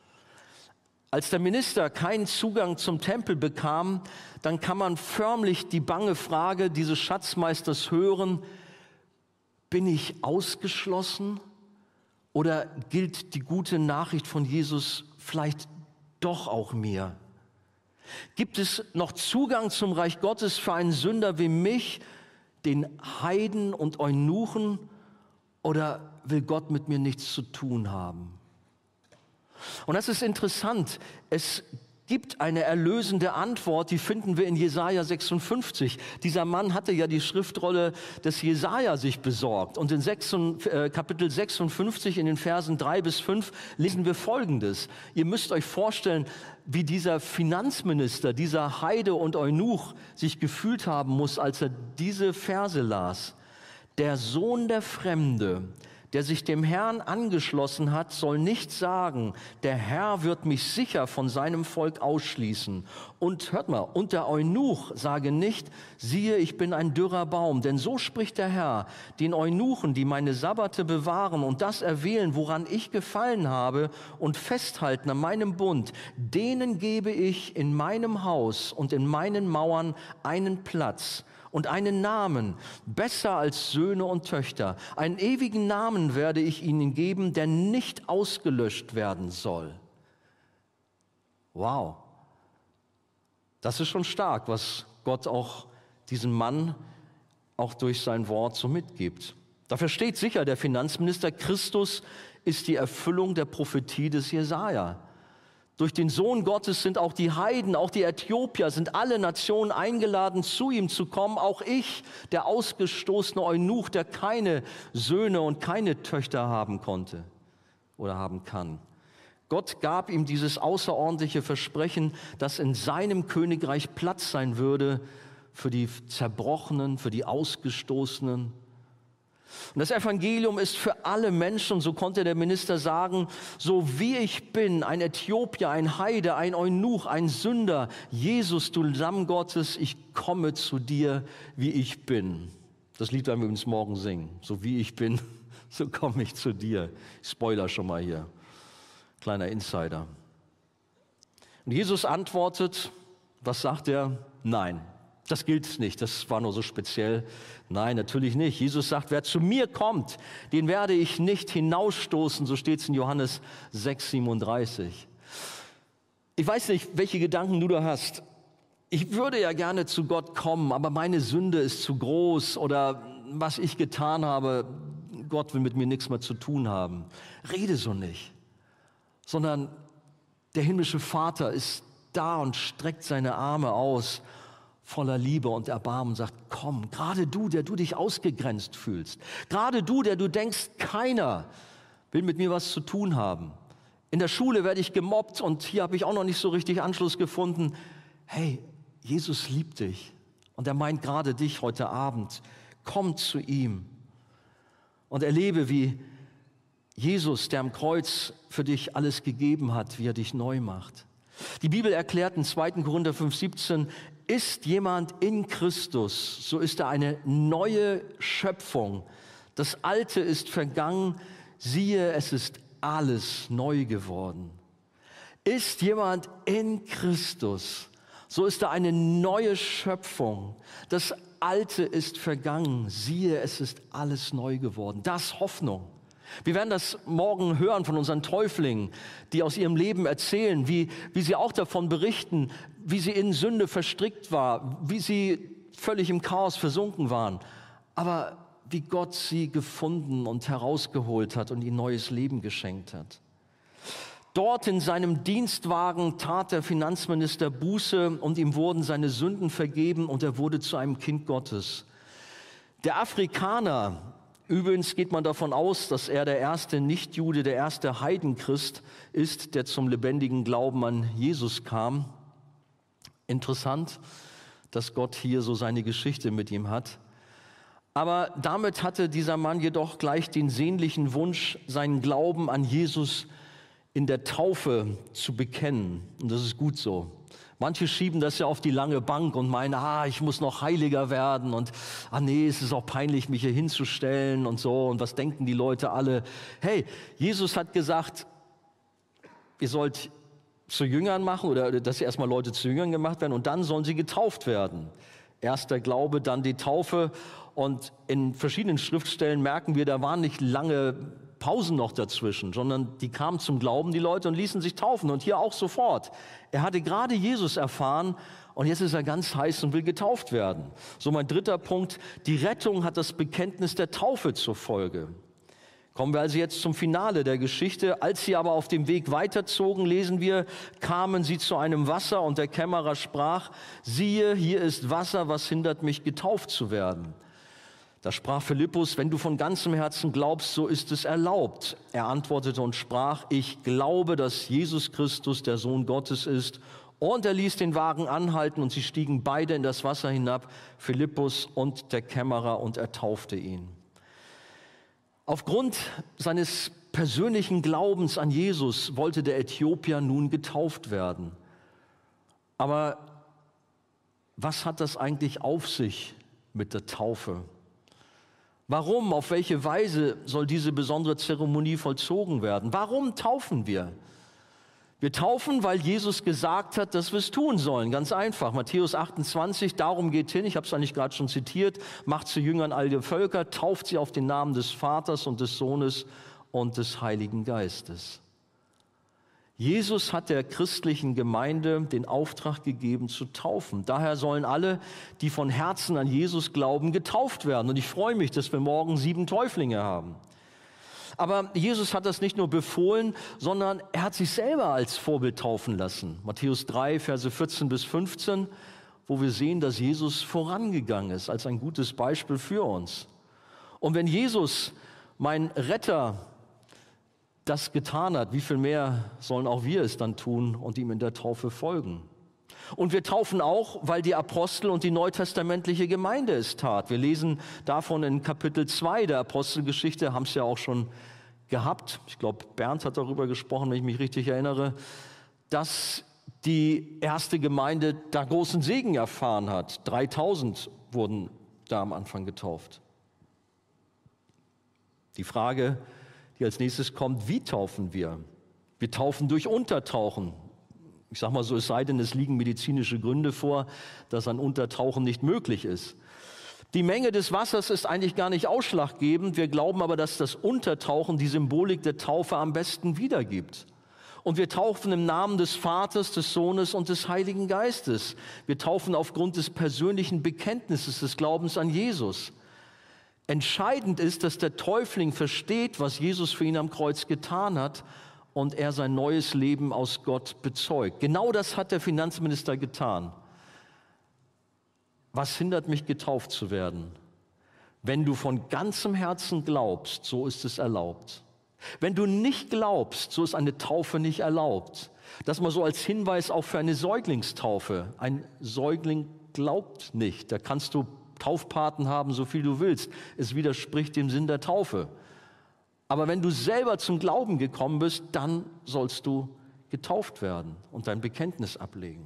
Als der Minister keinen Zugang zum Tempel bekam, dann kann man förmlich die bange Frage dieses Schatzmeisters hören: Bin ich ausgeschlossen oder gilt die gute Nachricht von Jesus vielleicht doch auch mir? Gibt es noch Zugang zum Reich Gottes für einen Sünder wie mich, den Heiden und Eunuchen, oder will Gott mit mir nichts zu tun haben? Und das ist interessant. Es gibt eine erlösende Antwort, die finden wir in Jesaja sechsundfünfzig. Dieser Mann hatte ja die Schriftrolle des Jesaja sich besorgt. Und in Kapitel sechsundfünfzig, in den Versen drei bis fünf, lesen wir Folgendes. Ihr müsst euch vorstellen, wie dieser Finanzminister, dieser Heide und Eunuch sich gefühlt haben muss, als er diese Verse las. Der Sohn der Fremde, der sich dem Herrn angeschlossen hat, soll nicht sagen, der Herr wird mich sicher von seinem Volk ausschließen. Und hört mal, und der Eunuch sage nicht, siehe, ich bin ein dürrer Baum. Denn so spricht der Herr, den Eunuchen, die meine Sabbate bewahren und das erwählen, woran ich gefallen habe und festhalten an meinem Bund, denen gebe ich in meinem Haus und in meinen Mauern einen Platz und einen Namen, besser als Söhne und Töchter. Einen ewigen Namen werde ich ihnen geben, der nicht ausgelöscht werden soll. Wow, das ist schon stark, was Gott auch diesem Mann auch durch sein Wort so mitgibt. Da versteht sicher der Finanzminister, Christus ist die Erfüllung der Prophetie des Jesaja. Durch den Sohn Gottes sind auch die Heiden, auch die Äthiopier, sind alle Nationen eingeladen, zu ihm zu kommen. Auch ich, der ausgestoßene Eunuch, der keine Söhne und keine Töchter haben konnte oder haben kann. Gott gab ihm dieses außerordentliche Versprechen, dass in seinem Königreich Platz sein würde für die Zerbrochenen, für die Ausgestoßenen. Und das Evangelium ist für alle Menschen, so konnte der Minister sagen, so wie ich bin, ein Äthiopier, ein Heide, ein Eunuch, ein Sünder, Jesus, du Lamm Gottes, ich komme zu dir, wie ich bin. Das Lied werden wir uns morgen singen. So wie ich bin, so komme ich zu dir. Spoiler schon mal hier, kleiner Insider. Und Jesus antwortet, was sagt er? Nein. Das gilt nicht, das war nur so speziell. Nein, natürlich nicht. Jesus sagt, wer zu mir kommt, den werde ich nicht hinausstoßen, so steht es in Johannes sechs siebenunddreißig. Ich weiß nicht, welche Gedanken du da hast. Ich würde ja gerne zu Gott kommen, aber meine Sünde ist zu groß oder was ich getan habe, Gott will mit mir nichts mehr zu tun haben. Rede so nicht, sondern der himmlische Vater ist da und streckt seine Arme aus, voller Liebe und Erbarmen, sagt, komm, gerade du, der du dich ausgegrenzt fühlst, gerade du, der du denkst, keiner will mit mir was zu tun haben. In der Schule werde ich gemobbt und hier habe ich auch noch nicht so richtig Anschluss gefunden. Hey, Jesus liebt dich und er meint gerade dich heute Abend. Komm zu ihm und erlebe, wie Jesus, der am Kreuz für dich alles gegeben hat, wie er dich neu macht. Die Bibel erklärt in zweiten Korinther fünf siebzehn, ist jemand in Christus, so ist er eine neue Schöpfung. Das Alte ist vergangen, siehe, es ist alles neu geworden. Ist jemand in Christus, so ist er eine neue Schöpfung. Das Alte ist vergangen, siehe, es ist alles neu geworden. Das ist Hoffnung. Wir werden das morgen hören von unseren Täuflingen, die aus ihrem Leben erzählen, wie, wie sie auch davon berichten, wie sie in Sünde verstrickt war, wie sie völlig im Chaos versunken waren, aber wie Gott sie gefunden und herausgeholt hat und ihnen neues Leben geschenkt hat. Dort in seinem Dienstwagen tat der Finanzminister Buße und ihm wurden seine Sünden vergeben und er wurde zu einem Kind Gottes. Der Afrikaner, übrigens geht man davon aus, dass er der erste Nichtjude, der erste Heidenchrist ist, der zum lebendigen Glauben an Jesus kam. Interessant, dass Gott hier so seine Geschichte mit ihm hat. Aber damit hatte dieser Mann jedoch gleich den sehnlichen Wunsch, seinen Glauben an Jesus in der Taufe zu bekennen. Und das ist gut so. Manche schieben das ja auf die lange Bank und meinen, ah, ich muss noch heiliger werden und ah nee, es ist auch peinlich, mich hier hinzustellen und so. Und was denken die Leute alle? Hey, Jesus hat gesagt, ihr sollt zu Jüngern machen oder dass erstmal Leute zu Jüngern gemacht werden und dann sollen sie getauft werden. Erst der Glaube, dann die Taufe. Und in verschiedenen Schriftstellen merken wir, da waren nicht lange Pausen noch dazwischen, sondern die kamen zum Glauben, die Leute, und ließen sich taufen. Und hier auch sofort. Er hatte gerade Jesus erfahren und jetzt ist er ganz heiß und will getauft werden. So mein dritter Punkt, die Rettung hat das Bekenntnis der Taufe zur Folge. Kommen wir also jetzt zum Finale der Geschichte. Als sie aber auf dem Weg weiterzogen, lesen wir, kamen sie zu einem Wasser und der Kämmerer sprach, siehe, hier ist Wasser, was hindert mich, getauft zu werden? Da sprach Philippus, wenn du von ganzem Herzen glaubst, so ist es erlaubt. Er antwortete und sprach, ich glaube, dass Jesus Christus der Sohn Gottes ist. Und er ließ den Wagen anhalten und sie stiegen beide in das Wasser hinab, Philippus und der Kämmerer, und er taufte ihn. Aufgrund seines persönlichen Glaubens an Jesus wollte der Äthiopier nun getauft werden. Aber was hat das eigentlich auf sich mit der Taufe? Warum, auf welche Weise soll diese besondere Zeremonie vollzogen werden? Warum taufen wir? Wir taufen, weil Jesus gesagt hat, dass wir es tun sollen. Ganz einfach. Matthäus achtundzwanzig, darum geht hin, ich habe es eigentlich gerade schon zitiert, macht zu Jüngern all die Völker, tauft sie auf den Namen des Vaters und des Sohnes und des Heiligen Geistes. Jesus hat der christlichen Gemeinde den Auftrag gegeben, zu taufen. Daher sollen alle, die von Herzen an Jesus glauben, getauft werden. Und ich freue mich, dass wir morgen sieben Täuflinge haben. Aber Jesus hat das nicht nur befohlen, sondern er hat sich selber als Vorbild taufen lassen. Matthäus drei, Verse vierzehn bis fünfzehn, wo wir sehen, dass Jesus vorangegangen ist, als ein gutes Beispiel für uns. Und wenn Jesus, mein Retter, das getan hat, wie viel mehr sollen auch wir es dann tun und ihm in der Taufe folgen? Und wir taufen auch, weil die Apostel und die neutestamentliche Gemeinde es tat. Wir lesen davon in Kapitel zwei der Apostelgeschichte, haben es ja auch schon gehabt. Ich glaube, Bernd hat darüber gesprochen, wenn ich mich richtig erinnere, dass die erste Gemeinde da großen Segen erfahren hat. dreitausend wurden da am Anfang getauft. Die Frage, die als nächstes kommt, wie taufen wir? Wir taufen durch Untertauchen. Ich sage mal so, es sei denn, es liegen medizinische Gründe vor, dass ein Untertauchen nicht möglich ist. Die Menge des Wassers ist eigentlich gar nicht ausschlaggebend. Wir glauben aber, dass das Untertauchen die Symbolik der Taufe am besten wiedergibt. Und wir taufen im Namen des Vaters, des Sohnes und des Heiligen Geistes. Wir taufen aufgrund des persönlichen Bekenntnisses des Glaubens an Jesus. Entscheidend ist, dass der Täufling versteht, was Jesus für ihn am Kreuz getan hat und er sein neues Leben aus Gott bezeugt. Genau das hat der Finanzminister getan. Was hindert mich, getauft zu werden? Wenn du von ganzem Herzen glaubst, so ist es erlaubt. Wenn du nicht glaubst, so ist eine Taufe nicht erlaubt. Das mal so als Hinweis auch für eine Säuglingstaufe. Ein Säugling glaubt nicht. Da kannst du Taufpaten haben, so viel du willst. Es widerspricht dem Sinn der Taufe. Aber wenn du selber zum Glauben gekommen bist, dann sollst du getauft werden und dein Bekenntnis ablegen.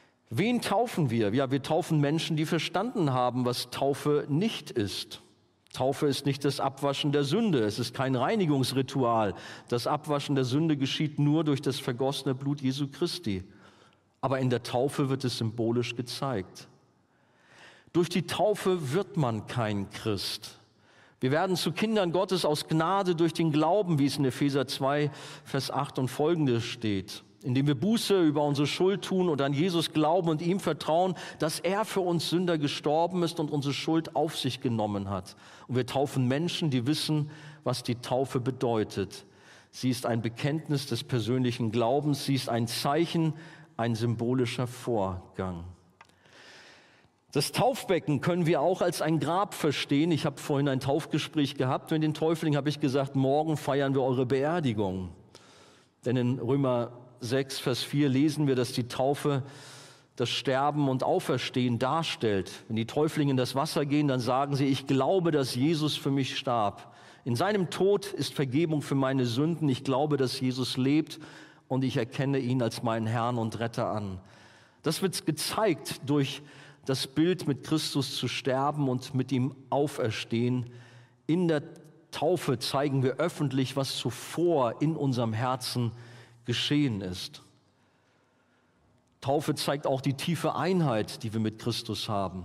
Wen taufen wir? Ja, wir taufen Menschen, die verstanden haben, was Taufe nicht ist. Taufe ist nicht das Abwaschen der Sünde, es ist kein Reinigungsritual. Das Abwaschen der Sünde geschieht nur durch das vergossene Blut Jesu Christi. Aber in der Taufe wird es symbolisch gezeigt. Durch die Taufe wird man kein Christ. Wir werden zu Kindern Gottes aus Gnade durch den Glauben, wie es in Epheser zwei, Vers acht und folgende steht. Indem wir Buße über unsere Schuld tun und an Jesus glauben und ihm vertrauen, dass er für uns Sünder gestorben ist und unsere Schuld auf sich genommen hat. Und wir taufen Menschen, die wissen, was die Taufe bedeutet. Sie ist ein Bekenntnis des persönlichen Glaubens, sie ist ein Zeichen, ein symbolischer Vorgang. Das Taufbecken können wir auch als ein Grab verstehen. Ich habe vorhin ein Taufgespräch gehabt mit den Täuflingen, habe ich gesagt, morgen feiern wir eure Beerdigung. Denn in Römer sechs, Vers vier lesen wir, dass die Taufe das Sterben und Auferstehen darstellt. Wenn die Täuflinge in das Wasser gehen, dann sagen sie, ich glaube, dass Jesus für mich starb. In seinem Tod ist Vergebung für meine Sünden. Ich glaube, dass Jesus lebt und ich erkenne ihn als meinen Herrn und Retter an. Das wird gezeigt durch das Bild, mit Christus zu sterben und mit ihm auferstehen. In der Taufe zeigen wir öffentlich, was zuvor in unserem Herzen geschehen ist. Taufe zeigt auch die tiefe Einheit, die wir mit Christus haben.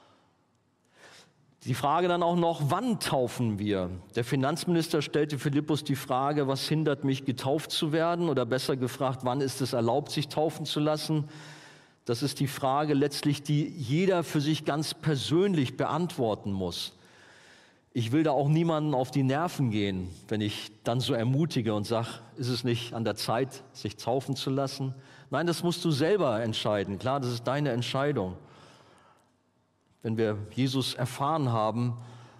Die Frage dann auch noch, wann taufen wir? Der Finanzminister stellte Philippus die Frage, was hindert mich, getauft zu werden? Oder besser gefragt, wann ist es erlaubt, sich taufen zu lassen? Das ist die Frage letztlich, die jeder für sich ganz persönlich beantworten muss. Ich will da auch niemanden auf die Nerven gehen, wenn ich dann so ermutige und sage, ist es nicht an der Zeit, sich taufen zu lassen? Nein, das musst du selber entscheiden. Klar, das ist deine Entscheidung. Wenn wir Jesus erfahren haben,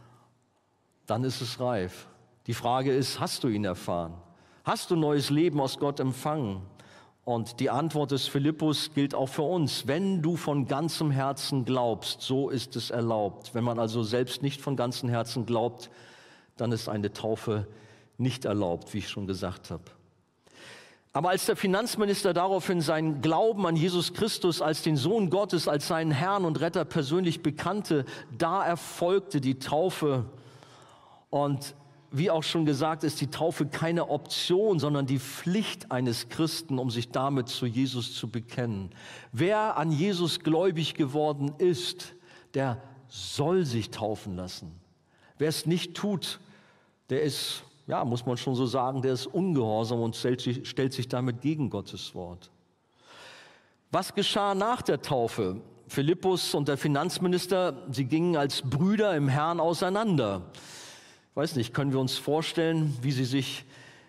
dann ist es reif. Die Frage ist, hast du ihn erfahren? Hast du neues Leben aus Gott empfangen? Und die Antwort des Philippus gilt auch für uns. Wenn du von ganzem Herzen glaubst, so ist es erlaubt. Wenn man also selbst nicht von ganzem Herzen glaubt, dann ist eine Taufe nicht erlaubt, wie ich schon gesagt habe. Aber als der Finanzminister daraufhin seinen Glauben an Jesus Christus als den Sohn Gottes, als seinen Herrn und Retter persönlich bekannte, da erfolgte die Taufe. Und wie auch schon gesagt, ist die Taufe keine Option, sondern die Pflicht eines Christen, um sich damit zu Jesus zu bekennen. Wer an Jesus gläubig geworden ist, der soll sich taufen lassen. Wer es nicht tut, der ist, ja, muss man schon so sagen, der ist ungehorsam und stellt sich, stellt sich damit gegen Gottes Wort. Was geschah nach der Taufe? Philippus und der Finanzminister, sie gingen als Brüder im Herrn auseinander. Ich weiß nicht, können wir uns vorstellen, wie sie sich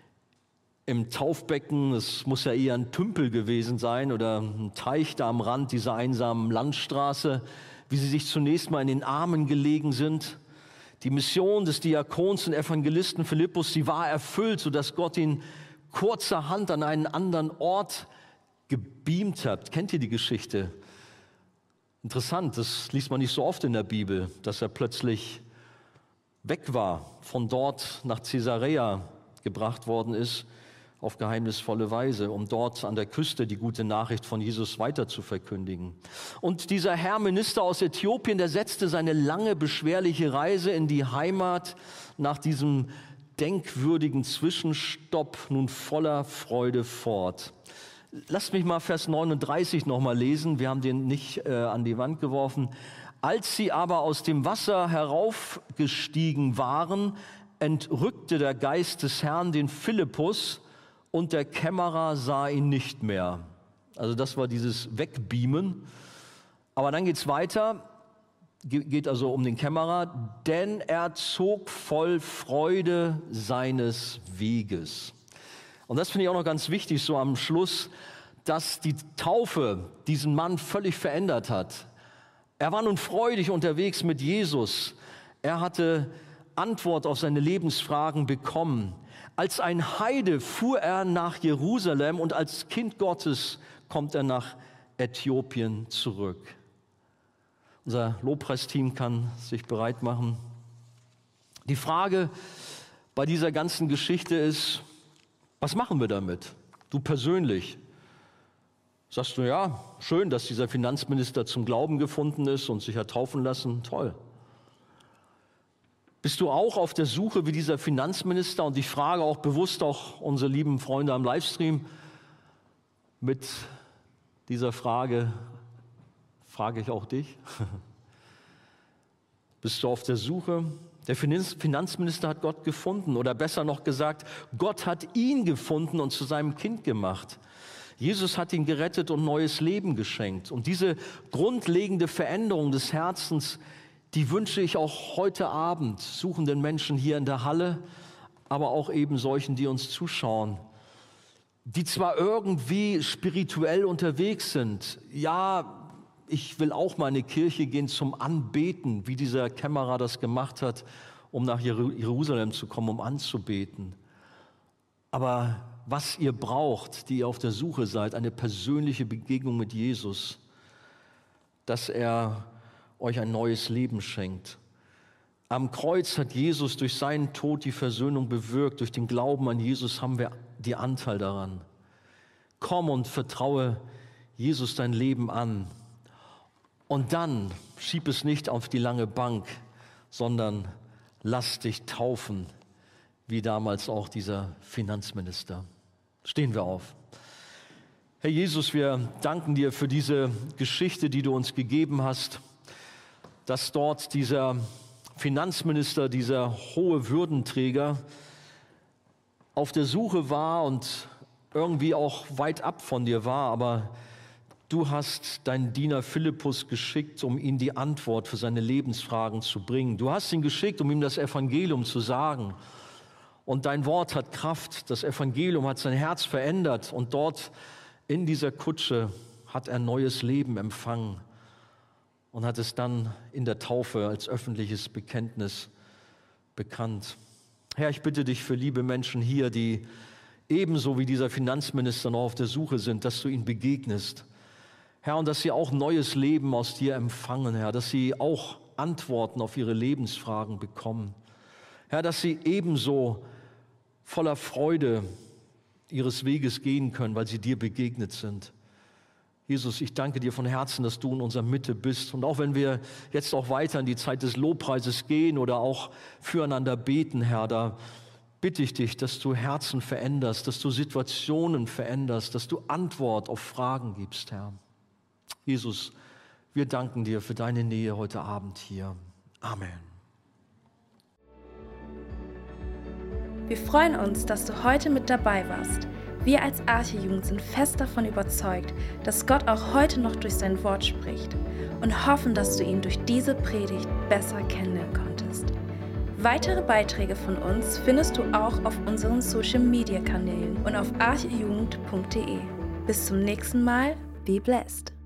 im Taufbecken, es muss ja eher ein Tümpel gewesen sein oder ein Teich da am Rand dieser einsamen Landstraße, wie sie sich zunächst mal in den Armen gelegen sind. Die Mission des Diakons und Evangelisten Philippus, sie war erfüllt, sodass Gott ihn kurzerhand an einen anderen Ort gebeamt hat. Kennt ihr die Geschichte? Interessant, das liest man nicht so oft in der Bibel, dass er plötzlich weg war, von dort nach Caesarea gebracht worden ist, auf geheimnisvolle Weise, um dort an der Küste die gute Nachricht von Jesus weiter zu verkündigen. Und dieser Herr Minister aus Äthiopien, der setzte seine lange, beschwerliche Reise in die Heimat nach diesem denkwürdigen Zwischenstopp nun voller Freude fort. Lasst mich mal Vers neununddreißig nochmal lesen, wir haben den nicht äh, an die Wand geworfen. Als sie aber aus dem Wasser heraufgestiegen waren, entrückte der Geist des Herrn den Philippus und der Kämmerer sah ihn nicht mehr. Also das war dieses Wegbeamen. Aber dann geht es weiter, geht also um den Kämmerer, denn er zog voll Freude seines Weges. Und das finde ich auch noch ganz wichtig, so am Schluss, dass die Taufe diesen Mann völlig verändert hat. Er war nun freudig unterwegs mit Jesus. Er hatte Antwort auf seine Lebensfragen bekommen. Als ein Heide fuhr er nach Jerusalem und als Kind Gottes kommt er nach Äthiopien zurück. Unser Lobpreisteam kann sich bereit machen. Die Frage bei dieser ganzen Geschichte ist, was machen wir damit? Du persönlich. Sagst du, ja, schön, dass dieser Finanzminister zum Glauben gefunden ist und sich hat taufen lassen, toll. Bist du auch auf der Suche wie dieser Finanzminister? Und ich frage auch bewusst auch unsere lieben Freunde am Livestream mit dieser Frage, frage ich auch dich. Bist du auf der Suche? Der Finanzminister hat Gott gefunden, oder besser noch gesagt, Gott hat ihn gefunden und zu seinem Kind gemacht. Jesus hat ihn gerettet und neues Leben geschenkt. Und diese grundlegende Veränderung des Herzens, die wünsche ich auch heute Abend suchenden Menschen hier in der Halle, aber auch eben solchen, die uns zuschauen, die zwar irgendwie spirituell unterwegs sind. Ja, ich will auch mal in eine Kirche gehen zum Anbeten, wie dieser Kämmerer das gemacht hat, um nach Jerusalem zu kommen, um anzubeten. Aber was ihr braucht, die ihr auf der Suche seid, eine persönliche Begegnung mit Jesus, dass er euch ein neues Leben schenkt. Am Kreuz hat Jesus durch seinen Tod die Versöhnung bewirkt. Durch den Glauben an Jesus haben wir den Anteil daran. Komm und vertraue Jesus dein Leben an. Und dann schieb es nicht auf die lange Bank, sondern lass dich taufen, wie damals auch dieser Finanzminister. Stehen wir auf. Herr Jesus, wir danken dir für diese Geschichte, die du uns gegeben hast, dass dort dieser Finanzminister, dieser hohe Würdenträger auf der Suche war und irgendwie auch weit ab von dir war, aber du hast deinen Diener Philippus geschickt, um ihm die Antwort für seine Lebensfragen zu bringen. Du hast ihn geschickt, um ihm das Evangelium zu sagen. Und dein Wort hat Kraft. Das Evangelium hat sein Herz verändert. Und dort in dieser Kutsche hat er neues Leben empfangen und hat es dann in der Taufe als öffentliches Bekenntnis bekannt. Herr, ich bitte dich für liebe Menschen hier, die ebenso wie dieser Finanzminister noch auf der Suche sind, dass du ihnen begegnest. Herr, und dass sie auch neues Leben aus dir empfangen, Herr, dass sie auch Antworten auf ihre Lebensfragen bekommen. Herr, dass sie ebenso voller Freude ihres Weges gehen können, weil sie dir begegnet sind. Jesus, ich danke dir von Herzen, dass du in unserer Mitte bist. Und auch wenn wir jetzt auch weiter in die Zeit des Lobpreises gehen oder auch füreinander beten, Herr, da bitte ich dich, dass du Herzen veränderst, dass du Situationen veränderst, dass du Antwort auf Fragen gibst, Herr. Jesus, wir danken dir für deine Nähe heute Abend hier. Amen. Wir freuen uns, dass du heute mit dabei warst. Wir als Arche-Jugend sind fest davon überzeugt, dass Gott auch heute noch durch sein Wort spricht und hoffen, dass du ihn durch diese Predigt besser kennenlernen konntest. Weitere Beiträge von uns findest du auch auf unseren Social-Media-Kanälen und auf archejugend punkt de. Bis zum nächsten Mal, be blessed.